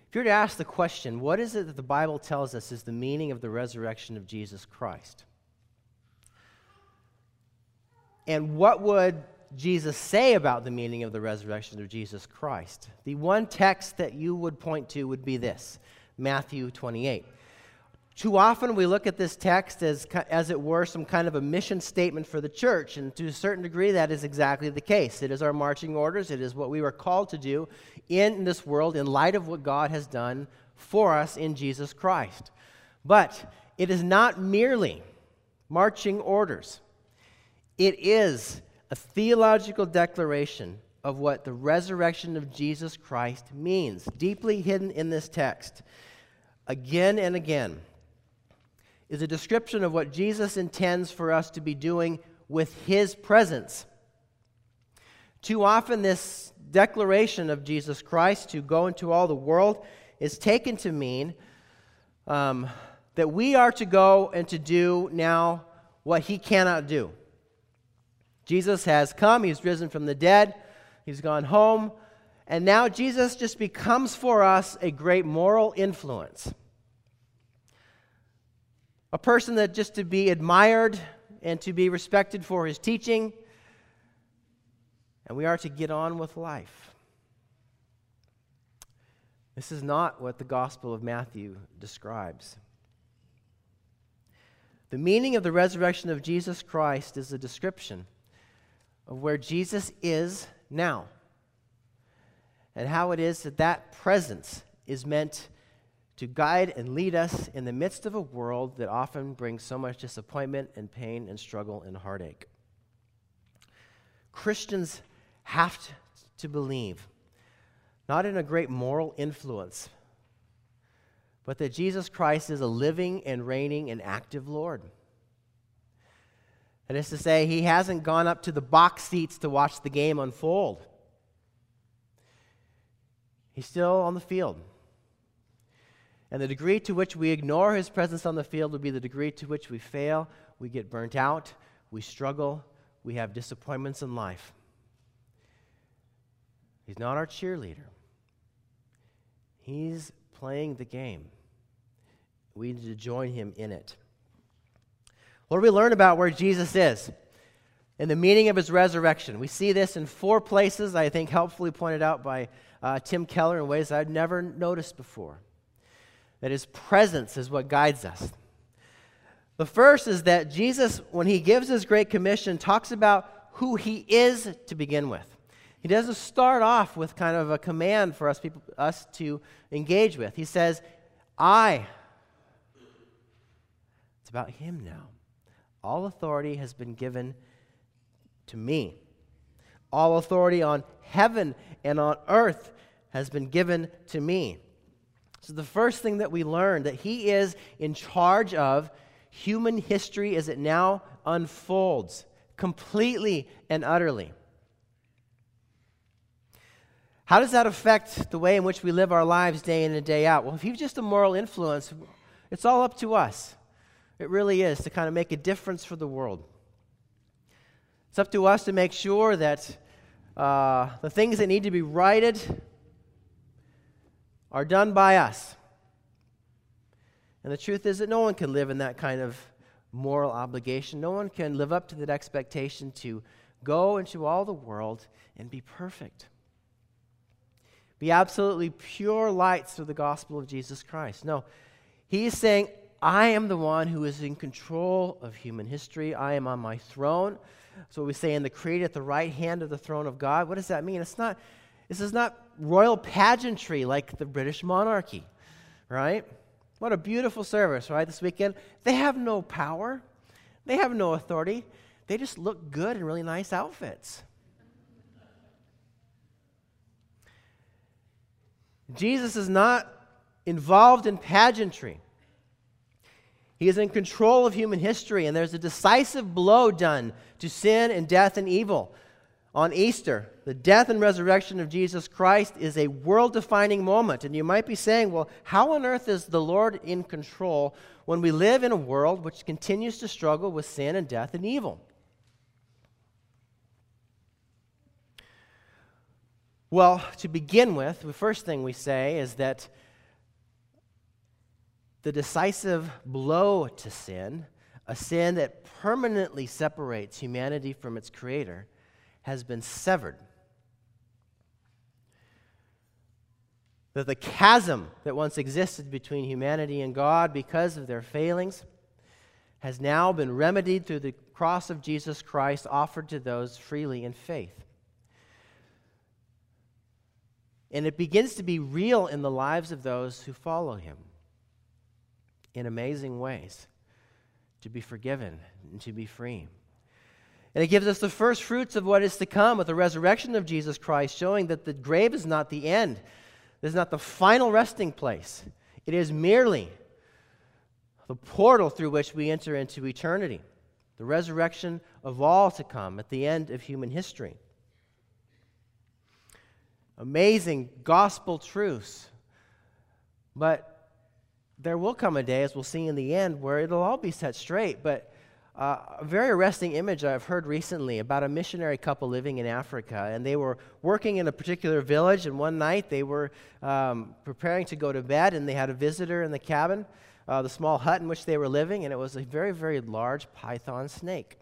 If you were to ask the question, what is it that the Bible tells us is the meaning of the resurrection of Jesus Christ? And what would Jesus say about the meaning of the resurrection of Jesus Christ? The one text that you would point to would be this, Matthew 28. Too often we look at this text as it were some kind of a mission statement for the church, and to a certain degree that is exactly the case. It is our marching orders. It is what we were called to do in this world in light of what God has done for us in Jesus Christ. But it is not merely marching orders. It is a theological declaration of what the resurrection of Jesus Christ means, deeply hidden in this text. Again and again is a description of what Jesus intends for us to be doing with His presence. Too often this declaration of Jesus Christ to go into all the world is taken to mean that we are to go and to do now what He cannot do. Jesus has come, He's risen from the dead, He's gone home, and now Jesus just becomes for us a great moral influence. A person that just to be admired and to be respected for His teaching, and we are to get on with life. This is not what the Gospel of Matthew describes. The meaning of the resurrection of Jesus Christ is a description of where Jesus is now, and how it is that that presence is meant to guide and lead us in the midst of a world that often brings so much disappointment and pain and struggle and heartache. Christians have to believe, not in a great moral influence, but that Jesus Christ is a living and reigning and active Lord. That is to say, He hasn't gone up to the box seats to watch the game unfold. He's still on the field. And the degree to which we ignore His presence on the field will be the degree to which we fail, we get burnt out, we struggle, we have disappointments in life. He's not our cheerleader. He's playing the game. We need to join Him in it. What do we learn about where Jesus is and the meaning of His resurrection? We see this in 4 places, I think helpfully pointed out by Tim Keller in ways I'd never noticed before. That His presence is what guides us. The first is that Jesus, when He gives His Great Commission, talks about who He is to begin with. He doesn't start off with kind of a command for us to engage with. He says, I. It's about Him now. All authority has been given to me. All authority on heaven and on earth has been given to me. So the first thing that we learn, that He is in charge of human history as it now unfolds, completely and utterly. How does that affect the way in which we live our lives day in and day out? Well, if He's just a moral influence, it's all up to us. It really is, to kind of make a difference for the world. It's up to us to make sure that the things that need to be righted are done by us. And the truth is that no one can live in that kind of moral obligation. No one can live up to that expectation to go into all the world and be perfect. Be absolutely pure lights through the gospel of Jesus Christ. No, He's saying, I am the one who is in control of human history. I am on my throne. That's what we say in the Creed, at the right hand of the throne of God. What does that mean? This is not royal pageantry like the British monarchy, right? What a beautiful service, right, this weekend. They have no power. They have no authority. They just look good in really nice outfits. Jesus is not involved in pageantry. He is in control of human history, and there's a decisive blow done to sin and death and evil. On Easter, the death and resurrection of Jesus Christ is a world-defining moment. And you might be saying, well, how on earth is the Lord in control when we live in a world which continues to struggle with sin and death and evil? Well, to begin with, the first thing we say is that the decisive blow to sin, a sin that permanently separates humanity from its Creator, has been severed. That the chasm that once existed between humanity and God because of their failings has now been remedied through the cross of Jesus Christ offered to those freely in faith. And it begins to be real in the lives of those who follow Him in amazing ways, to be forgiven and to be free. And it gives us the first fruits of what is to come with the resurrection of Jesus Christ, showing that the grave is not the end. It is not the final resting place. It is merely the portal through which we enter into eternity, the resurrection of all to come at the end of human history. Amazing gospel truths. But there will come a day, as we'll see in the end, where it'll all be set straight. But a very arresting image I've heard recently about a missionary couple living in Africa, and they were working in a particular village, and one night they were preparing to go to bed, and they had a visitor in the cabin, the small hut in which they were living, and it was a very, very large python snake.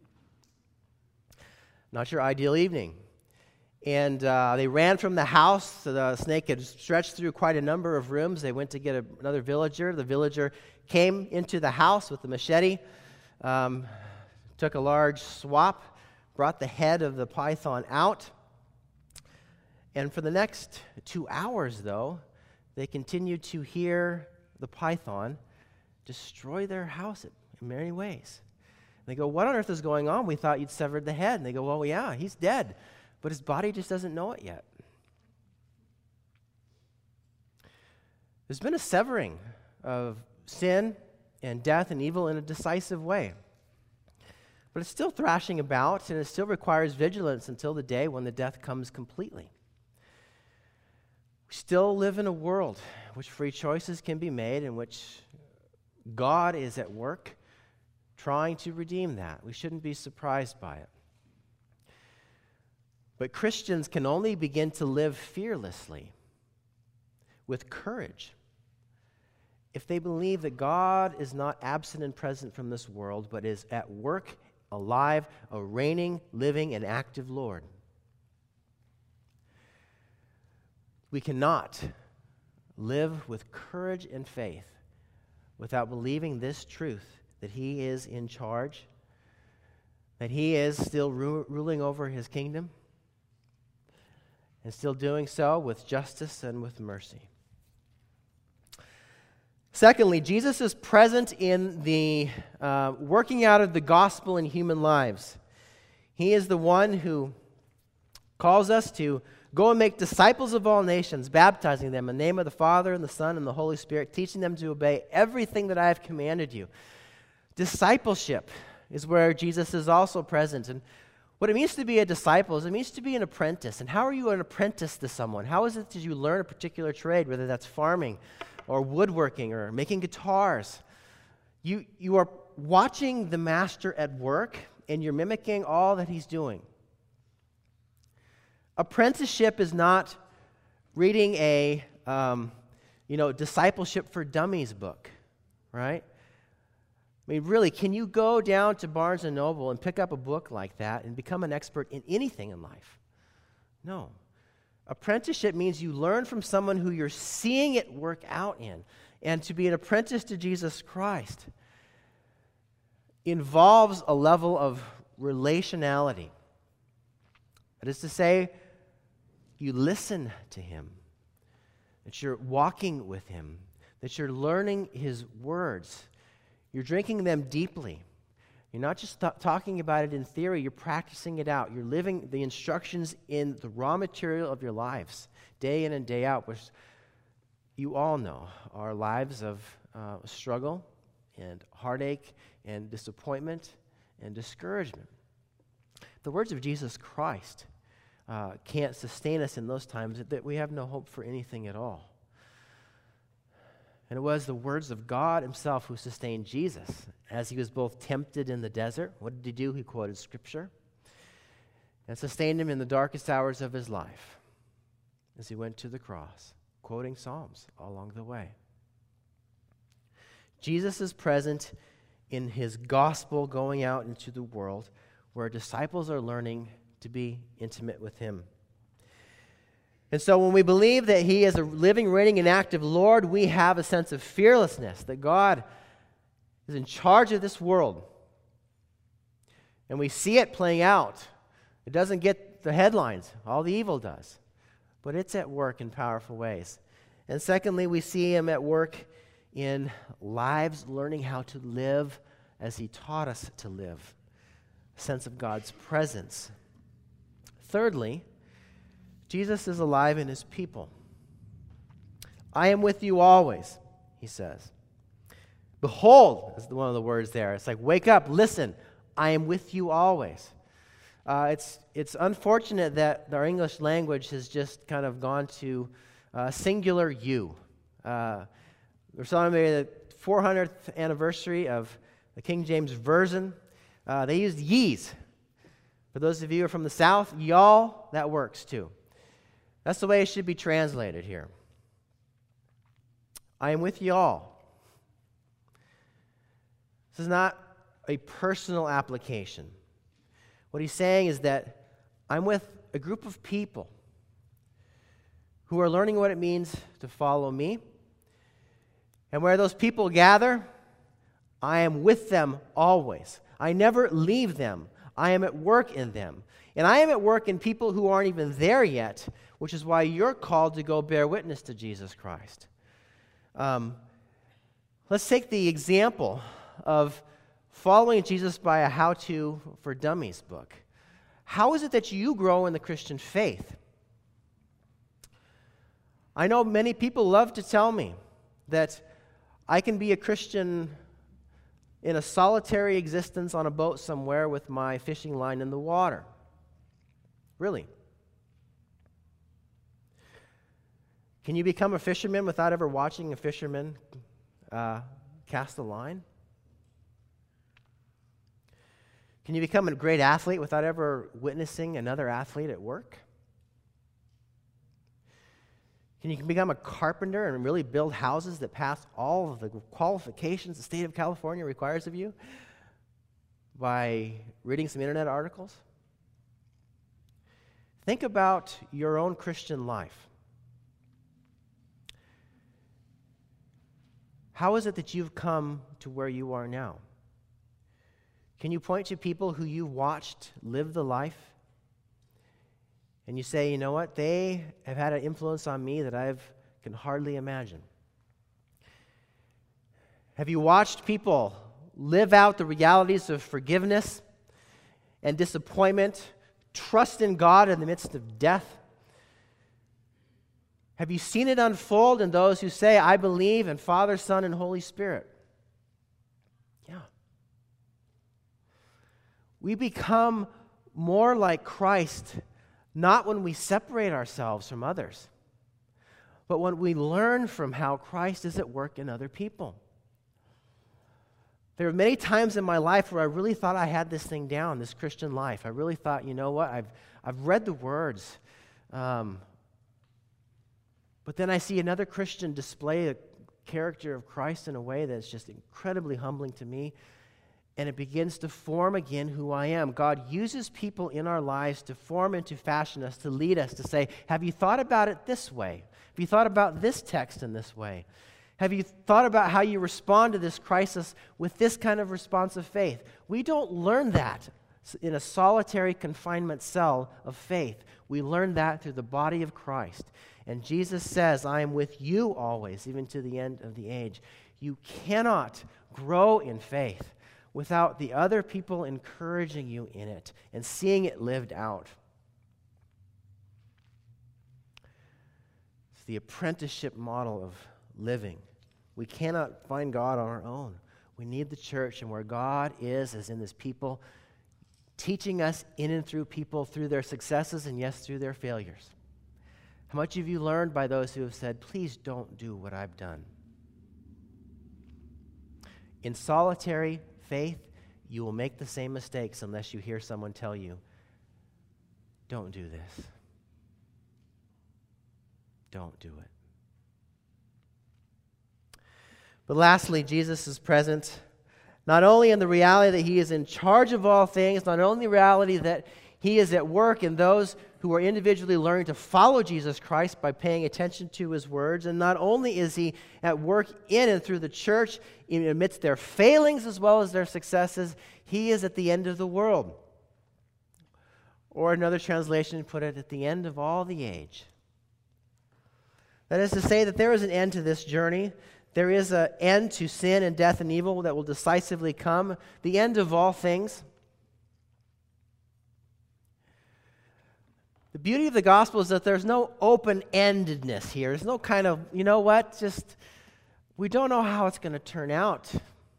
Not your ideal evening. And they ran from the house. The snake had stretched through quite a number of rooms. They went to get another villager. The villager came into the house with a machete, took a large swap, brought the head of the python out. And for the next 2 hours, though, they continued to hear the python destroy their house in many ways. And they go, "What on earth is going on? We thought you'd severed the head." And they go, "Well, yeah, he's dead. But his body just doesn't know it yet." There's been a severing of sin and death and evil in a decisive way. But it's still thrashing about, and it still requires vigilance until the day when the death comes completely. We still live in a world in which free choices can be made, in which God is at work trying to redeem that. We shouldn't be surprised by it. But Christians can only begin to live fearlessly, with courage, if they believe that God is not absent and present from this world, but is at work, alive, a reigning, living, and active Lord. We cannot live with courage and faith without believing this truth, that He is in charge, that He is still ruling over His kingdom, and still doing so with justice and with mercy. Secondly, Jesus is present in the working out of the gospel in human lives. He is the one who calls us to go and make disciples of all nations, baptizing them in the name of the Father and the Son and the Holy Spirit, teaching them to obey everything that I have commanded you. Discipleship is where Jesus is also present. And what it means to be a disciple is it means to be an apprentice. And how are you an apprentice to someone? How is it that you learn a particular trade, whether that's farming or woodworking or making guitars? You are watching the master at work, and you're mimicking all that he's doing. Apprenticeship is not reading a discipleship for dummies book, right? I mean, really, can you go down to Barnes & Noble and pick up a book like that and become an expert in anything in life? No. Apprenticeship means you learn from someone who you're seeing it work out in. And to be an apprentice to Jesus Christ involves a level of relationality. That is to say, you listen to Him, that you're walking with Him, that you're learning His words. You're drinking them deeply. You're not just talking about it in theory, you're practicing it out. You're living the instructions in the raw material of your lives, day in and day out, which you all know are lives of struggle and heartache and disappointment and discouragement. The words of Jesus Christ can't sustain us in those times, that we have no hope for anything at all. And it was the words of God Himself who sustained Jesus as He was both tempted in the desert. What did He do? He quoted Scripture. And sustained Him in the darkest hours of His life as He went to the cross, quoting Psalms along the way. Jesus is present in his gospel going out into the world where disciples are learning to be intimate with him. And so when we believe that he is a living, reigning, and active Lord, we have a sense of fearlessness that God is in charge of this world. And we see it playing out. It doesn't get the headlines. All the evil does. But it's at work in powerful ways. And secondly, we see him at work in lives learning how to live as he taught us to live. A sense of God's presence. Thirdly, Jesus is alive in his people. I am with you always, he says. Behold, is one of the words there. It's like, wake up, listen, I am with you always. It's unfortunate that our English language has just kind of gone to singular you. We're celebrating the 400th anniversary of the King James Version. They used ye's. For those of you who are from the South, y'all, that works too. That's the way it should be translated here. I am with y'all. This is not a personal application. What he's saying is that I'm with a group of people who are learning what it means to follow me. And where those people gather, I am with them always. I never leave them. I am at work in them. And I am at work in people who aren't even there yet, which is why you're called to go bear witness to Jesus Christ. Let's take the example of following Jesus by a how-to for dummies book. How is it that you grow in the Christian faith? I know many people love to tell me that I can be a Christian in a solitary existence on a boat somewhere with my fishing line in the water. Really? Can you become a fisherman without ever watching a fisherman cast a line? Can you become a great athlete without ever witnessing another athlete at work? Can you become a carpenter and really build houses that pass all of the qualifications the state of California requires of you by reading some internet articles? Think about your own Christian life. How is it that you've come to where you are now? Can you point to people who you watched live the life? And you say, you know what, they have had an influence on me that I can hardly imagine. Have you watched people live out the realities of forgiveness and disappointment, trust in God in the midst of death? Have you seen it unfold in those who say, I believe in Father, Son, and Holy Spirit? Yeah. We become more like Christ not when we separate ourselves from others, but when we learn from how Christ is at work in other people. There are many times in my life where I really thought I had this thing down, this Christian life. I really thought, you know what, I've read the words, but then I see another Christian display the character of Christ in a way that's just incredibly humbling to me, and it begins to form again who I am. God uses people in our lives to form and to fashion us, to lead us, to say, have you thought about it this way? Have you thought about this text in this way? Have you thought about how you respond to this crisis with this kind of response of faith? We don't learn that in a solitary confinement cell of faith. We learn that through the body of Christ. And Jesus says, I am with you always, even to the end of the age. You cannot grow in faith without the other people encouraging you in it and seeing it lived out. It's the apprenticeship model of living. We cannot find God on our own. We need the church, and where God is in His people, teaching us in and through people, through their successes and yes, through their failures. How much have you learned by those who have said, please don't do what I've done? In solitary faith, you will make the same mistakes unless you hear someone tell you, don't do this. Don't do it. But lastly, Jesus is present not only in the reality that he is in charge of all things, not only the reality that he is at work in those who are individually learning to follow Jesus Christ by paying attention to his words, and not only is he at work in and through the church amidst their failings as well as their successes, he is at the end of the world. Or another translation put it, at the end of all the age. That is to say that there is an end to this journey. There is an end to sin and death and evil that will decisively come, the end of all things. The beauty of the gospel is that there's no open-endedness here. There's no kind of, you know what, just, we don't know how it's going to turn out.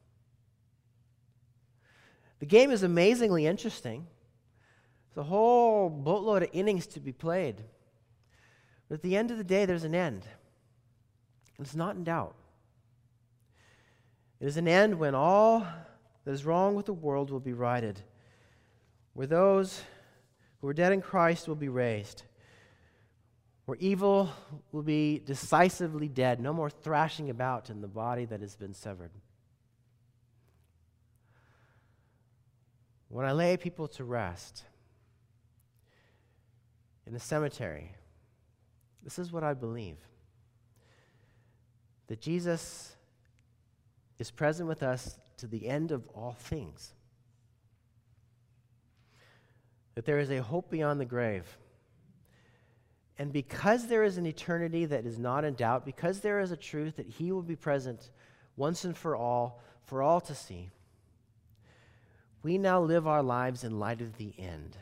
The game is amazingly interesting. There's a whole boatload of innings to be played. But at the end of the day, there's an end. And it's not in doubt. It is an end when all that is wrong with the world will be righted, where those who are dead in Christ will be raised, where evil will be decisively dead, no more thrashing about in the body that has been severed. When I lay people to rest in a cemetery, this is what I believe. That Jesus is present with us to the end of all things. That there is a hope beyond the grave. And because there is an eternity that is not in doubt, because there is a truth that he will be present once and for all to see, we now live our lives in light of the end.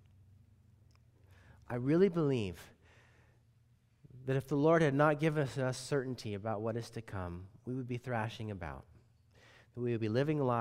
I really believe that if the Lord had not given us certainty about what is to come, we would be thrashing about. That we would be living lives